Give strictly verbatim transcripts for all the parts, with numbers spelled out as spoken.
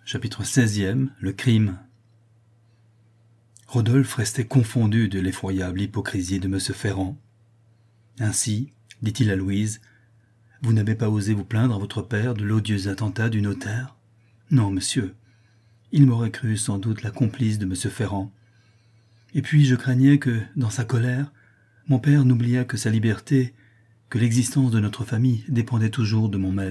Chapitre seizième. Le crime. Rodolphe restait confondu de l'effroyable hypocrisie de M. Ferrand. Ainsi, dit-il à Louise, « Vous n'avez pas osé vous plaindre à votre père de l'odieux attentat du notaire ? » ?»« Non, monsieur. Il m'aurait cru sans doute la complice de M. Ferrand. Et puis je craignais que, dans sa colère, mon père n'oubliât que sa liberté, que l'existence de notre famille dépendait toujours de mon maître. »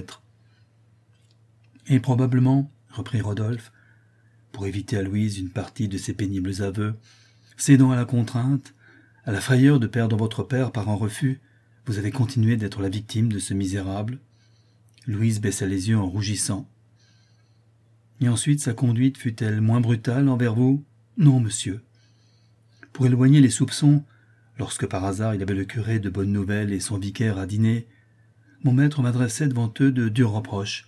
Et probablement, reprit Rodolphe, pour éviter à Louise une partie de ses pénibles aveux, cédant à la contrainte, à la frayeur de perdre votre père par un refus, vous avez continué d'être la victime de ce misérable. Louise baissa les yeux en rougissant. Et ensuite sa conduite fut-elle moins brutale envers vous ? Non, monsieur. Pour éloigner les soupçons, lorsque par hasard il avait le curé de Bonne Nouvelle et son vicaire à dîner, mon maître m'adressait devant eux de durs reproches.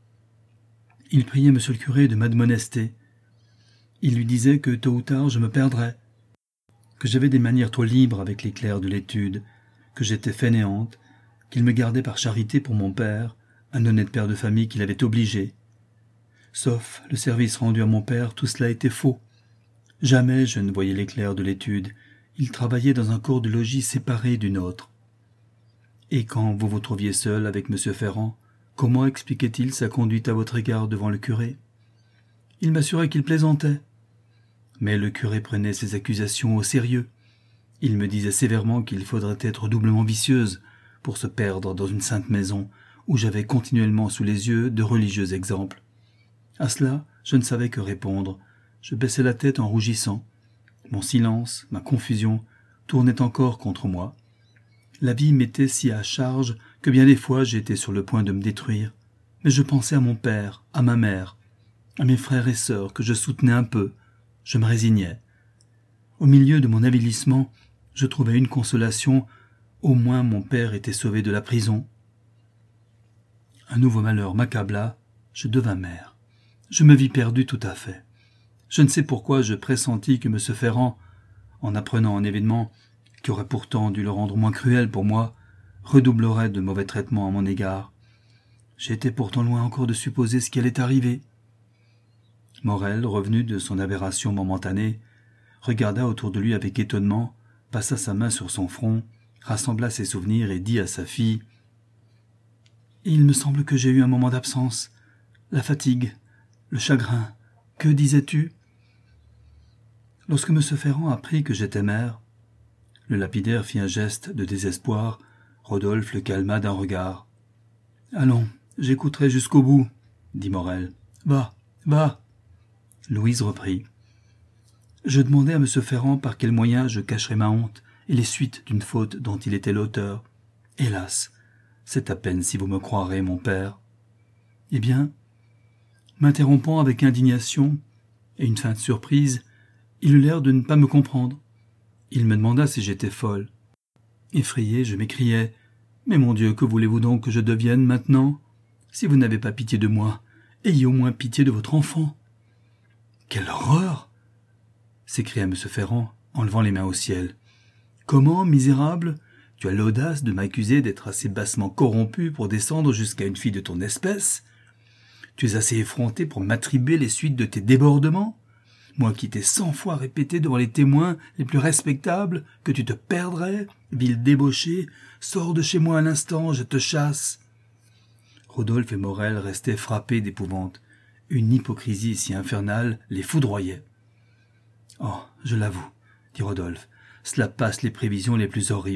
Il priait monsieur le curé de m'admonester. Il lui disait que tôt ou tard je me perdrais, que j'avais des manières trop libres avec les clercs de l'étude, que j'étais fainéante, qu'il me gardait par charité pour mon père, un honnête père de famille qu'il avait obligé. Sauf le service rendu à mon père, tout cela était faux. Jamais je ne voyais les clercs de l'étude, ils travaillaient dans un corps de logis séparé d'une autre. Et quand vous vous trouviez seul avec M. Ferrand, comment expliquait-il sa conduite à votre égard devant le curé ? Il m'assurait qu'il plaisantait. Mais le curé prenait ses accusations au sérieux. Il me disait sévèrement qu'il faudrait être doublement vicieuse pour se perdre dans une sainte maison où j'avais continuellement sous les yeux de religieux exemples. À cela, je ne savais que répondre. Je baissais la tête en rougissant. Mon silence, ma confusion, tournaient encore contre moi. La vie m'était si à charge que bien des fois j'étais sur le point de me détruire. Mais je pensais à mon père, à ma mère, à mes frères et sœurs que je soutenais un peu. Je me résignais. Au milieu de mon avilissement, je trouvais une consolation. Au moins mon père était sauvé de la prison. Un nouveau malheur m'accabla. Je devins mère. Je me vis perdu tout à fait. Je ne sais pourquoi je pressentis que M. Ferrand, en apprenant un événement qui aurait pourtant dû le rendre moins cruel pour moi, redoublerait de mauvais traitements à mon égard. J'étais pourtant loin encore de supposer ce qui allait arriver. Morel, revenu de son aberration momentanée, regarda autour de lui avec étonnement, passa sa main sur son front, rassembla ses souvenirs et dit à sa fille « Il me semble que j'ai eu un moment d'absence. La fatigue, le chagrin. Que disais-tu » Lorsque M. Ferrand apprit que j'étais mère, le lapidaire fit un geste de désespoir. Rodolphe le calma d'un regard. « Allons, j'écouterai jusqu'au bout, » dit Morel. « Va, va. » Louise reprit. « Je demandais à M. Ferrand par quel moyen je cacherais ma honte et les suites d'une faute dont il était l'auteur. Hélas, c'est à peine si vous me croirez, mon père. » Eh bien, m'interrompant avec indignation et une feinte surprise, il eut l'air de ne pas me comprendre. Il me demanda si j'étais folle. Effrayé, je m'écriai « Mais mon Dieu, que voulez-vous donc que je devienne maintenant ? Si vous n'avez pas pitié de moi, ayez au moins pitié de votre enfant. » « Quelle horreur !» s'écria M. Ferrand en levant les mains au ciel. « Comment, misérable, tu as l'audace de m'accuser d'être assez bassement corrompu pour descendre jusqu'à une fille de ton espèce ? Tu es assez effronté pour m'attribuer les suites de tes débordements ? Moi qui t'ai cent fois répété devant les témoins les plus respectables que tu te perdrais, vil débauché, sors de chez moi un instant, je te chasse. » Rodolphe et Morel restaient frappés d'épouvante. Une hypocrisie si infernale les foudroyait. « Oh, je l'avoue, » dit Rodolphe, « cela passe les prévisions les plus horribles. »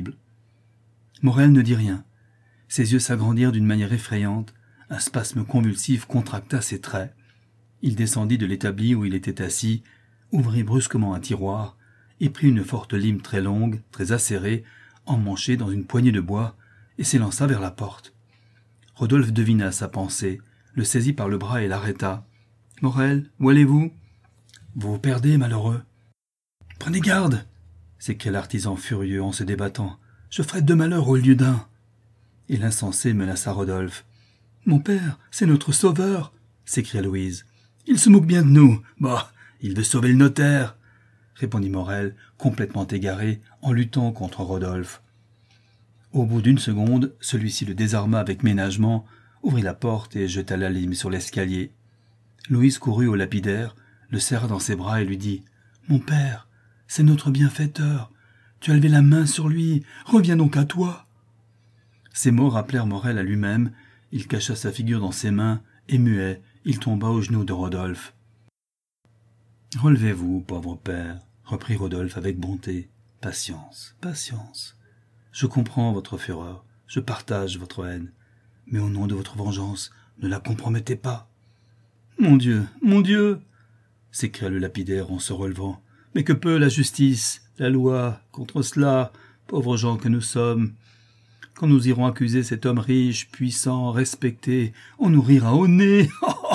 Morel ne dit rien. Ses yeux s'agrandirent d'une manière effrayante. Un spasme convulsif contracta ses traits. Il descendit de l'établi où il était assis, ouvrit brusquement un tiroir et prit une forte lime très longue, très acérée, emmanchée dans une poignée de bois, et s'élança vers la porte. Rodolphe devina sa pensée, le saisit par le bras et l'arrêta. « Morel, où allez-vous ? Vous vous perdez, malheureux. »« Prenez garde !» s'écria l'artisan furieux en se débattant. « Je ferai deux malheurs au lieu d'un. » Et l'insensé menaça Rodolphe. « Mon père, c'est notre sauveur !» s'écria Louise. « Il se moque bien de nous. Bah, il veut sauver le notaire !» répondit Morel, complètement égaré, en luttant contre Rodolphe. Au bout d'une seconde, celui-ci le désarma avec ménagement, ouvrit la porte et jeta la lime sur l'escalier. Louise courut au lapidaire, le serra dans ses bras et lui dit « Mon père, c'est notre bienfaiteur. Tu as levé la main sur lui. Reviens donc à toi. » Ces mots rappelèrent Morel à lui-même. Il cacha sa figure dans ses mains, et muet, il tomba aux genoux de Rodolphe. « Relevez-vous, pauvre père, » reprit Rodolphe avec bonté. « Patience, patience. Je comprends votre fureur, je partage votre haine, mais au nom de votre vengeance, ne la compromettez pas. »« Mon Dieu, mon Dieu !» s'écria le lapidaire en se relevant. « Mais que peut la justice, la loi, contre cela, pauvres gens que nous sommes ? Quand nous irons accuser cet homme riche, puissant, respecté, on nous rira au nez. »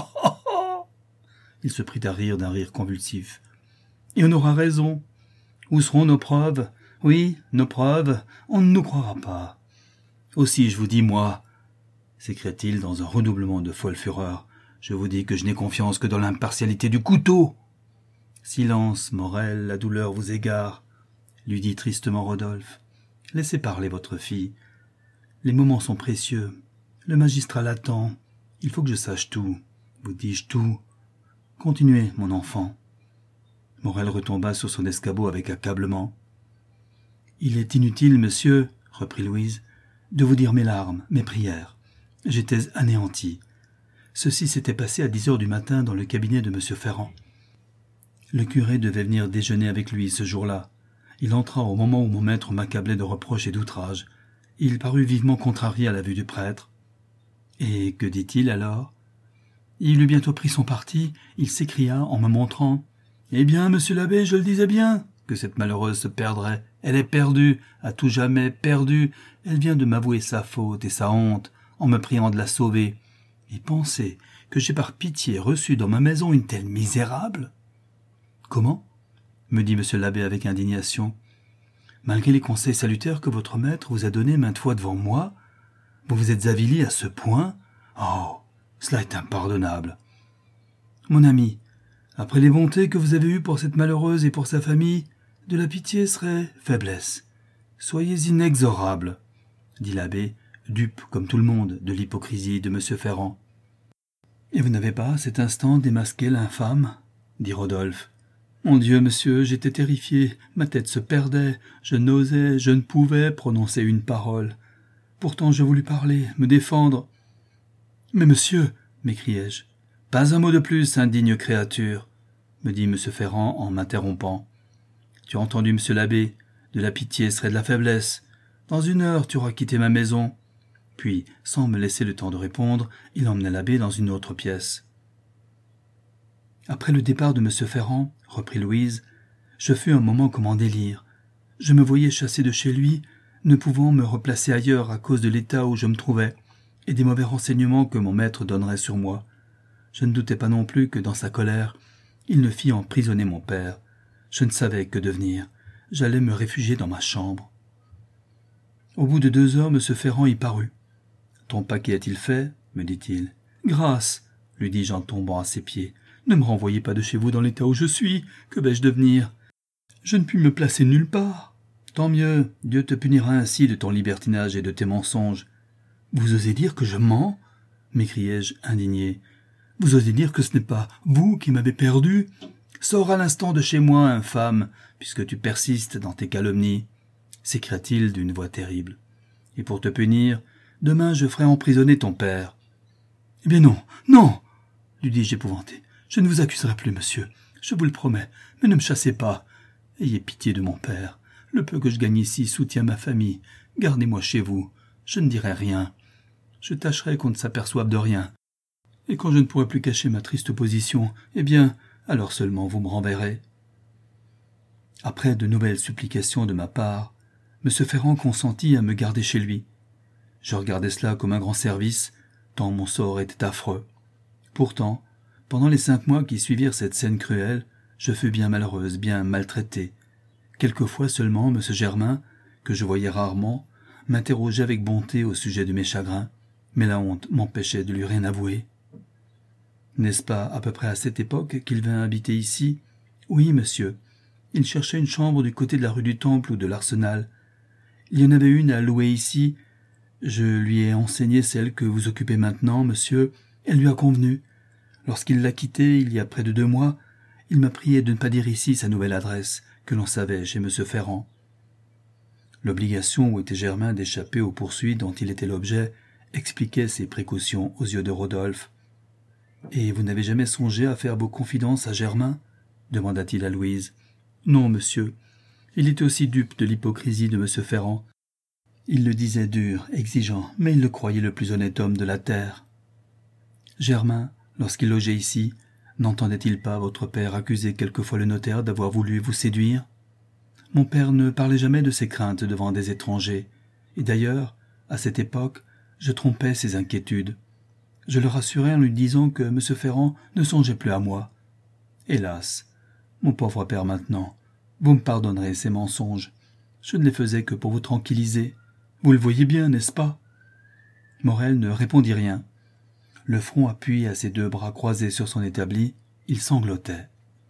Il se prit à rire d'un rire convulsif. « Et on aura raison. Où seront nos preuves ? Oui, nos preuves, on ne nous croira pas. Aussi, je vous dis, moi, s'écria-t-il dans un redoublement de folle fureur, je vous dis que je n'ai confiance que dans l'impartialité du couteau. »« Silence, Morel, la douleur vous égare, » lui dit tristement Rodolphe. « Laissez parler votre fille. Les moments sont précieux. Le magistrat l'attend. Il faut que je sache tout. Vous dis-je tout. Continuez, mon enfant. » Morel retomba sur son escabeau avec accablement. « Il est inutile, monsieur, reprit Louise, de vous dire mes larmes, mes prières. J'étais anéanti. Ceci s'était passé à dix heures du matin dans le cabinet de monsieur Ferrand. Le curé devait venir déjeuner avec lui ce jour-là. Il entra au moment où mon maître m'accablait de reproches et d'outrages. Il parut vivement contrarié à la vue du prêtre. Et que dit-il alors ? Il eut bientôt pris son parti, il s'écria en me montrant « Eh bien, monsieur l'abbé, je le disais bien, que cette malheureuse se perdrait. Elle est perdue, à tout jamais perdue. Elle vient de m'avouer sa faute et sa honte, en me priant de la sauver. Et pensez que j'ai par pitié reçu dans ma maison une telle misérable. » « Comment ?» me dit monsieur l'abbé avec indignation. « Malgré les conseils salutaires que votre maître vous a donnés maintes fois devant moi, vous vous êtes avili à ce point ? Oh, cela est impardonnable. Mon ami, après les bontés que vous avez eues pour cette malheureuse et pour sa famille, de la pitié serait faiblesse. Soyez inexorable, » dit l'abbé, dupe comme tout le monde de l'hypocrisie de monsieur Ferrand. « Et vous n'avez pas, à cet instant, démasqué l'infâme ?» dit Rodolphe. « Mon Dieu, monsieur, j'étais terrifié, ma tête se perdait, je n'osais, je ne pouvais prononcer une parole. Pourtant je voulus parler, me défendre. »« Mais monsieur, m'écriai-je. »« Pas un mot de plus, indigne créature, » me dit monsieur Ferrand en m'interrompant. « Tu as entendu, monsieur l'abbé, de la pitié serait de la faiblesse. Dans une heure, tu auras quitté ma maison. » Puis, sans me laisser le temps de répondre, il emmena l'abbé dans une autre pièce. Après le départ de monsieur Ferrand, reprit Louise, je fus un moment comme en délire. Je me voyais chassé de chez lui, ne pouvant me replacer ailleurs à cause de l'état où je me trouvais, et des mauvais renseignements que mon maître donnerait sur moi. Je ne doutais pas non plus que, dans sa colère, il ne fît emprisonner mon père. Je ne savais que devenir. J'allais me réfugier dans ma chambre. Au bout de deux heures, monsieur Ferrand y parut. « Ton paquet a-t-il fait ?» me dit-il. « Grâce, lui dis-je en tombant à ses pieds. Ne me renvoyez pas de chez vous dans l'état où je suis. Que vais-je devenir ? Je ne puis me placer nulle part. Tant mieux, Dieu te punira ainsi de ton libertinage et de tes mensonges. Vous osez dire que je mens ? M'écriai-je indigné. Vous osez dire que ce n'est pas vous qui m'avez perdu ? Sors à l'instant de chez moi, infâme, puisque tu persistes dans tes calomnies, s'écria-t-il d'une voix terrible. Et pour te punir, demain je ferai emprisonner ton père. Eh bien non, non, lui dis-je épouvanté. Je ne vous accuserai plus, monsieur, je vous le promets, mais ne me chassez pas. Ayez pitié de mon père. Le peu que je gagne ici soutient ma famille. Gardez-moi chez vous. Je ne dirai rien. Je tâcherai qu'on ne s'aperçoive de rien. Et quand je ne pourrai plus cacher ma triste position, eh bien, alors seulement vous me renverrez. » Après de nouvelles supplications de ma part, M. Ferrand consentit à me garder chez lui. Je regardais cela comme un grand service, tant mon sort était affreux. Pourtant, pendant les cinq mois qui suivirent cette scène cruelle, je fus bien malheureuse, bien maltraitée. Quelquefois seulement, M. Germain, que je voyais rarement, m'interrogeait avec bonté au sujet de mes chagrins, mais la honte m'empêchait de lui rien avouer. « N'est-ce pas à peu près à cette époque qu'il vint habiter ici ? » ?»« Oui, monsieur. Il cherchait une chambre du côté de la rue du Temple ou de l'Arsenal. Il y en avait une à louer ici. Je lui ai enseigné celle que vous occupez maintenant, monsieur. Elle lui a convenu. Lorsqu'il l'a quitté, il y a près de deux mois, il m'a prié de ne pas dire ici sa nouvelle adresse, que l'on savait chez M. Ferrand. L'obligation où était Germain d'échapper aux poursuites dont il était l'objet expliquait ses précautions aux yeux de Rodolphe. « Et vous n'avez jamais songé à faire vos confidences à Germain ?» demanda-t-il à Louise. « Non, monsieur. Il était aussi dupe de l'hypocrisie de M. Ferrand. Il le disait dur, exigeant, mais il le croyait le plus honnête homme de la terre. Germain, lorsqu'il logeait ici, n'entendait-il pas votre père accuser quelquefois le notaire d'avoir voulu vous séduire? Mon père ne parlait jamais de ses craintes devant des étrangers, et d'ailleurs, à cette époque, je trompais ses inquiétudes. Je le rassurais en lui disant que M. Ferrand ne songeait plus à moi. Hélas, mon pauvre père maintenant, vous me pardonnerez ces mensonges. Je ne les faisais que pour vous tranquilliser. Vous le voyez bien, n'est-ce pas? » Morel ne répondit rien. Le front appuyé à ses deux bras croisés sur son établi, il sanglotait.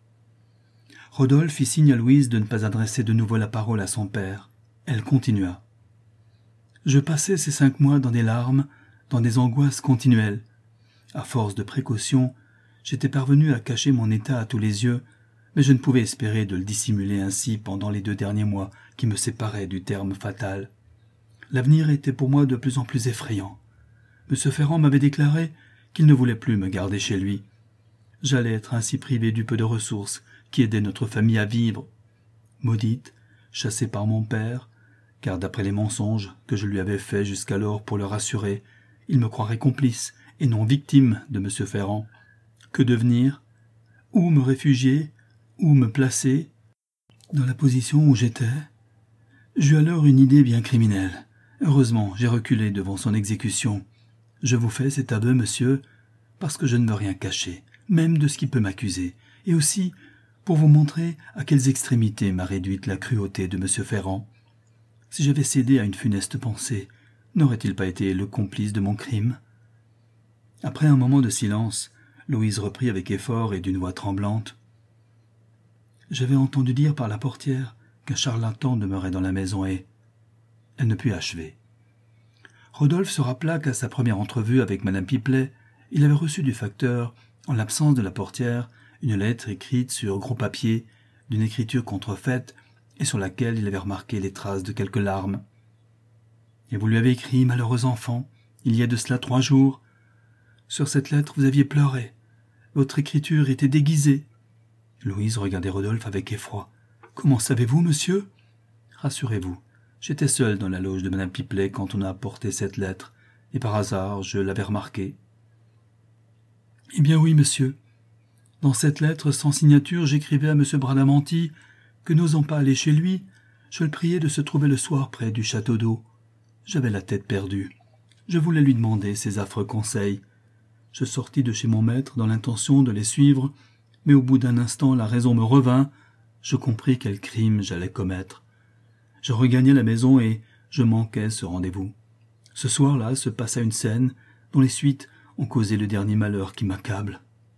Rodolphe fit signe à Louise de ne pas adresser de nouveau la parole à son père. Elle continua. « Je passai ces cinq mois dans des larmes, dans des angoisses continuelles. À force de précautions, j'étais parvenu à cacher mon état à tous les yeux, mais je ne pouvais espérer de le dissimuler ainsi pendant les deux derniers mois qui me séparaient du terme fatal. L'avenir était pour moi de plus en plus effrayant. M. Ferrand m'avait déclaré qu'il ne voulait plus me garder chez lui. J'allais être ainsi privé du peu de ressources qui aidaient notre famille à vivre. Maudite, chassée par mon père, car d'après les mensonges que je lui avais faits jusqu'alors pour le rassurer, il me croirait complice et non victime de M. Ferrand. Que devenir? Où me réfugier? Où me placer? Dans la position où j'étais? J'eus alors une idée bien criminelle. Heureusement, j'ai reculé devant son exécution. Je vous fais cet aveu, monsieur, parce que je ne veux rien cacher, même de ce qui peut m'accuser, et aussi pour vous montrer à quelles extrémités m'a réduite la cruauté de M. Ferrand. Si j'avais cédé à une funeste pensée, n'aurait-il pas été le complice de mon crime? » Après un moment de silence, Louise reprit avec effort et d'une voix tremblante. « J'avais entendu dire par la portière qu'un charlatan demeurait dans la maison et... » Elle ne put achever. Rodolphe se rappela qu'à sa première entrevue avec Madame Pipelet, il avait reçu du facteur, en l'absence de la portière, une lettre écrite sur gros papier, d'une écriture contrefaite, et sur laquelle il avait remarqué les traces de quelques larmes. « Et vous lui avez écrit, malheureux enfant, il y a de cela trois jours. Sur cette lettre, vous aviez pleuré. Votre écriture était déguisée. » Louise regardait Rodolphe avec effroi. « Comment savez-vous, monsieur ?»« Rassurez-vous, j'étais seul dans la loge de Madame Pipelet quand on a apporté cette lettre, et par hasard, je l'avais remarquée. »« Eh bien oui, monsieur. Dans cette lettre sans signature, j'écrivais à monsieur Bradamanti que, n'osant pas aller chez lui, je le priais de se trouver le soir près du château d'eau. J'avais la tête perdue. Je voulais lui demander ses affreux conseils. Je sortis de chez mon maître dans l'intention de les suivre, mais au bout d'un instant la raison me revint, je compris quel crime j'allais commettre. Je regagnai la maison et je manquai ce rendez-vous. Ce soir-là se passa une scène dont les suites ont causé le dernier malheur qui m'accable.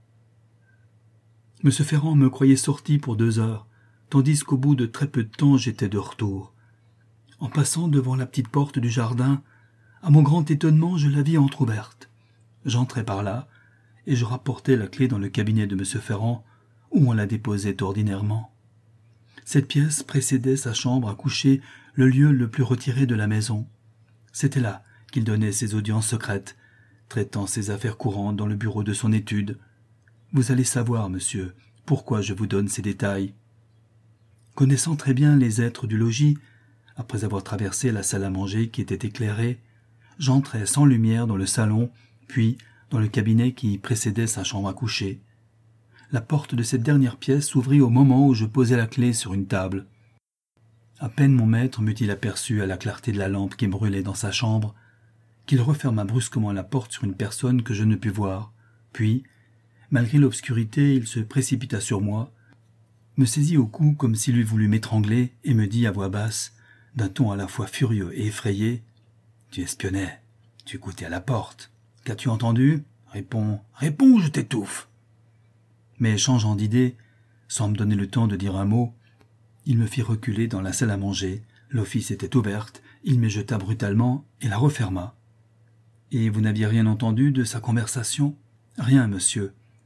M. Ferrand me croyait sorti pour deux heures, tandis qu'au bout de très peu de temps j'étais de retour. En passant devant la petite porte du jardin, à mon grand étonnement, je la vis entr'ouverte. J'entrai par là, et je rapportai la clé dans le cabinet de M. Ferrand, où on la déposait ordinairement. Cette pièce précédait sa chambre à coucher, le lieu le plus retiré de la maison. C'était là qu'il donnait ses audiences secrètes, traitant ses affaires courantes dans le bureau de son étude. Vous allez savoir, monsieur, pourquoi je vous donne ces détails. Connaissant très bien les êtres du logis, après avoir traversé la salle à manger qui était éclairée, j'entrai sans lumière dans le salon, puis dans le cabinet qui précédait sa chambre à coucher. La porte de cette dernière pièce s'ouvrit au moment où je posai la clé sur une table. À peine mon maître m'eut-il aperçu à la clarté de la lampe qui brûlait dans sa chambre, qu'il referma brusquement la porte sur une personne que je ne pus voir. Puis, malgré l'obscurité, il se précipita sur moi, me saisit au cou comme s'il eût voulu m'étrangler et me dit à voix basse, d'un ton à la fois furieux et effrayé, « Tu espionnais, tu écoutais à la porte. Qu'as-tu entendu? Réponds, réponds ou je t'étouffe !» Mais changeant d'idée, sans me donner le temps de dire un mot, il me fit reculer dans la salle à manger. L'office était ouverte, il me jeta brutalement et la referma. « Et vous n'aviez rien entendu de sa conversation ?»« Rien, monsieur.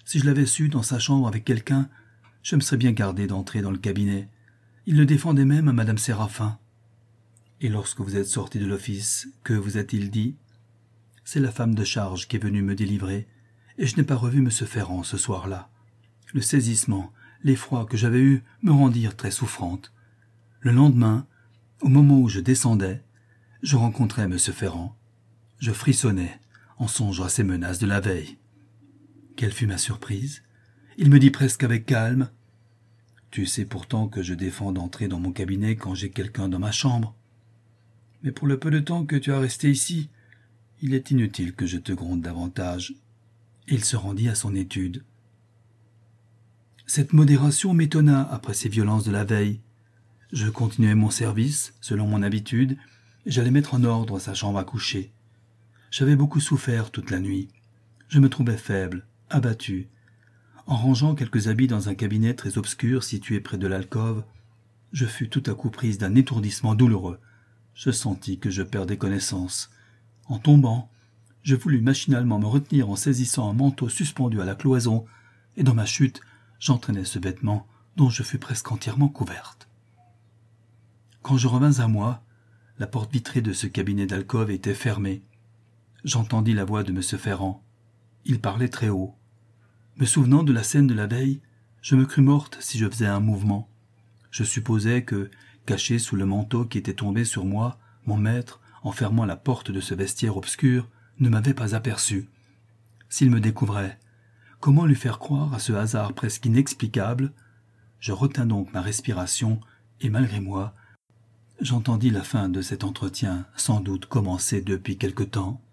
Si je l'avais su dans sa chambre avec quelqu'un, je me serais bien gardé d'entrer dans le cabinet. Il le défendait même à madame Séraphin. Et lorsque vous êtes sorti de l'office, que vous a-t-il dit? C'est la femme de charge qui est venue me délivrer, et je n'ai pas revu M. Ferrand ce soir-là. Le saisissement, l'effroi que j'avais eu me rendirent très souffrante. Le lendemain, au moment où je descendais, je rencontrai M. Ferrand. Je frissonnais en songeant à ces menaces de la veille. Quelle fut ma surprise? Il me dit presque avec calme: « Tu sais pourtant que je défends d'entrer dans mon cabinet quand j'ai quelqu'un dans ma chambre. Mais pour le peu de temps que tu as resté ici, il est inutile que je te gronde davantage. » Et il se rendit à son étude. Cette modération m'étonna après ces violences de la veille. Je continuai mon service, selon mon habitude, et j'allais mettre en ordre sa chambre à coucher. J'avais beaucoup souffert toute la nuit. Je me trouvais faible, abattu. En rangeant quelques habits dans un cabinet très obscur situé près de l'alcôve, je fus tout à coup prise d'un étourdissement douloureux. Je sentis que je perdais connaissance. En tombant, je voulus machinalement me retenir en saisissant un manteau suspendu à la cloison, et dans ma chute, j'entraînai ce vêtement dont je fus presque entièrement couverte. Quand je revins à moi, la porte vitrée de ce cabinet d'alcôve était fermée. J'entendis la voix de M. Ferrand. Il parlait très haut. Me souvenant de la scène de la veille, je me crus morte si je faisais un mouvement. Je supposais que, caché sous le manteau qui était tombé sur moi, mon maître, en fermant la porte de ce vestiaire obscur, ne m'avait pas aperçu. S'il me découvrait, comment lui faire croire à ce hasard presque inexplicable? Je retins donc ma respiration, et malgré moi, j'entendis la fin de cet entretien, sans doute commencé depuis quelque temps.